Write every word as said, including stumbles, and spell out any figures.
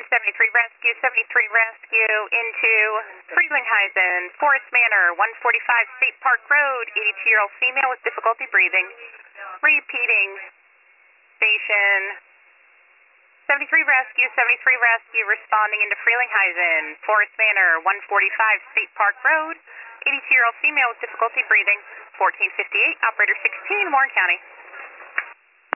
seventy-three Rescue, seventy-three Rescue into Frelinghuysen, Forest Manor, one forty-five State Park Road, eighty-two-year-old female with difficulty breathing. Repeating, station seventy-three Rescue, seventy-three Rescue responding into Frelinghuysen, Forest Manor, one forty-five State Park Road, eighty-two-year-old female with difficulty breathing. fourteen fifty-eight, operator sixteen, Warren County.